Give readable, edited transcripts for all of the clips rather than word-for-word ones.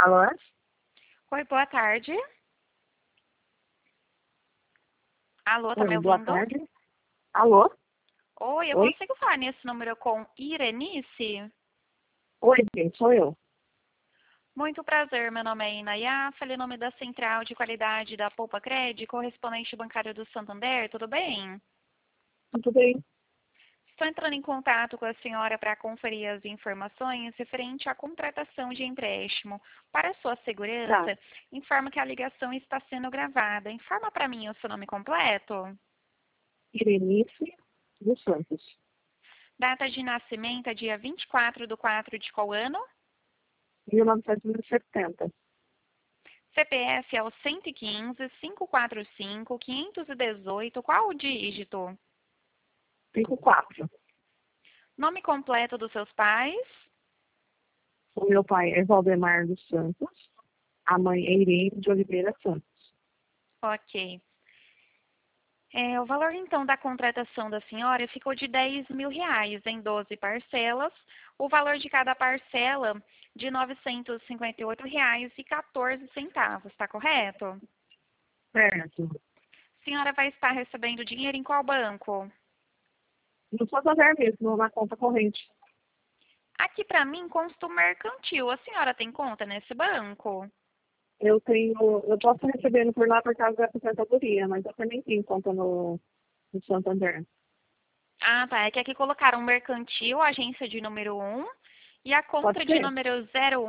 Alô? Oi, boa tarde. Alô, tá me Oi, boa ouvindo? tarde. Alô? Oi, eu Oi? consigo falar nesse número com Irenice? Oi, gente, sou eu. Muito prazer, meu nome é Inayá, falei o nome da Central de Qualidade da Poupa Cred, correspondente bancário do Santander, tudo bem? Tudo bem? Estou entrando em contato com a senhora para conferir as informações referente à contratação de empréstimo. Para sua Tá. segurança, informa que a ligação está sendo gravada. Informa para mim o seu nome completo. Irenice dos Santos. Data de nascimento é dia 24/4 de qual ano? 1970. CPF é o 115-545-518. Qual o dígito? 54. Nome completo dos seus pais? O meu pai é Valdemar dos Santos. A mãe é Irene de Oliveira Santos. Ok. O valor, então, da contratação da senhora ficou de R$ 10.000 em 12 parcelas. O valor de cada parcela de R$ 958,14, está correto? Certo. A senhora vai estar recebendo dinheiro em qual banco? No Santander mesmo, na conta corrente. Aqui para mim consta o mercantil. A senhora tem conta nesse banco? Eu posso recebendo por lá por causa da aposentadoria, mas eu também tenho conta no Santander. Ah, tá. É que aqui colocaram mercantil, agência de número 1 e a Pode conta de ser? número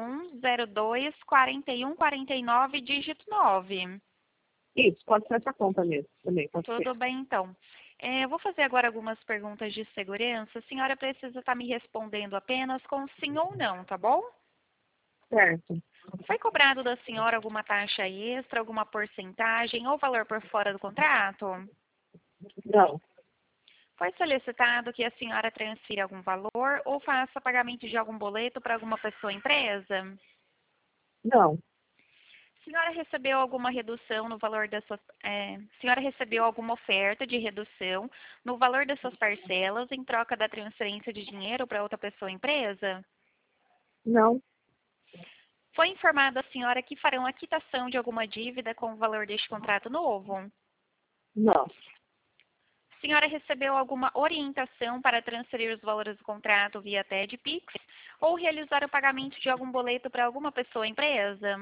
01024149, dígito 9. Isso, pode ser essa conta mesmo. Também, pode ser. Tudo bem, então. Eu vou fazer agora algumas perguntas de segurança. A senhora precisa estar me respondendo apenas com sim ou não, tá bom? Certo. Foi cobrado da senhora alguma taxa extra, alguma porcentagem ou valor por fora do contrato? Não. Foi solicitado que a senhora transfira algum valor ou faça pagamento de algum boleto para alguma pessoa ou empresa? Não. A senhora recebeu alguma redução no valor das suas... a senhora recebeu alguma oferta de redução no valor das suas parcelas em troca da transferência de dinheiro para outra pessoa ou empresa? Não. Foi informado a senhora que farão a quitação de alguma dívida com o valor deste contrato novo? Não. A senhora recebeu alguma orientação para transferir os valores do contrato via TED Pix ou realizar o pagamento de algum boleto para alguma pessoa ou empresa?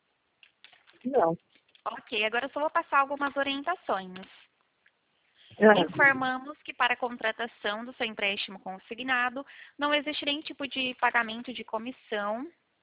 Não. Ok, agora eu só vou passar algumas orientações. É. Informamos que para a contratação do seu empréstimo consignado não existe nenhum tipo de pagamento de comissão.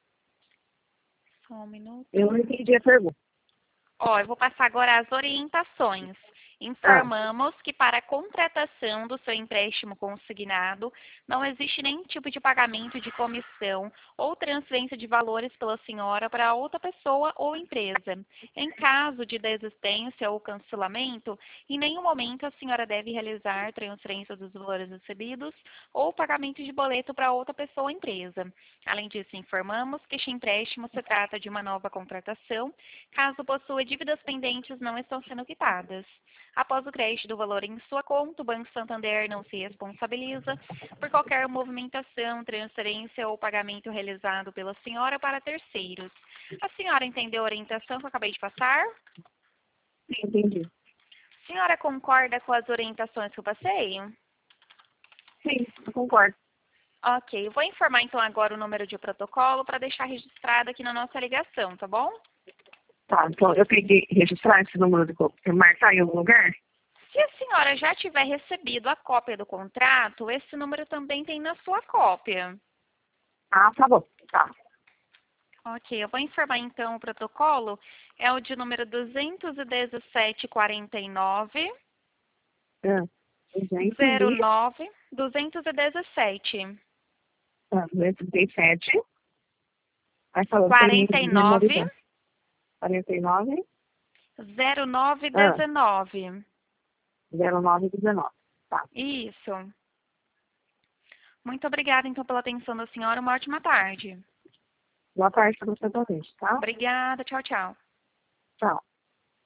Só um Eu não minuto. entendi a pergunta. Eu vou passar agora as orientações. Ah, Informamos que para a contratação do seu empréstimo consignado não existe nenhum tipo de pagamento de comissão ou transferência de valores pela senhora para outra pessoa ou empresa. Em caso de desistência ou cancelamento, em nenhum momento a senhora deve realizar transferência dos valores recebidos ou pagamento de boleto para outra pessoa ou empresa. Além disso, informamos que este empréstimo se trata de uma nova contratação, caso possua dívidas pendentes não estão sendo quitadas. Após o crédito do valor em sua conta, o Banco Santander não se responsabiliza por qualquer movimentação, transferência ou pagamento realizado pela senhora para terceiros. A senhora entendeu a orientação que eu acabei de passar? sim, entendi. A senhora concorda com as orientações que eu passei? Sim, eu concordo. Ok, eu vou informar então agora o número de protocolo para deixar registrado aqui na nossa ligação, tá bom? Tá, então eu tenho que registrar esse número marcar em algum lugar? Se a senhora já tiver recebido a cópia do contrato, esse número também tem na sua cópia. Ah, tá bom. Tá. Ok, eu vou informar então o protocolo. É o de número 21749 É. 200 09 217 237. Vai falando pra mim 49 memorizar. 49. 0919. 0919. Tá. Isso. Muito obrigada então pela atenção da senhora. Uma ótima tarde. Boa tarde para você também, tá? Obrigada. Tchau, tchau. Tchau.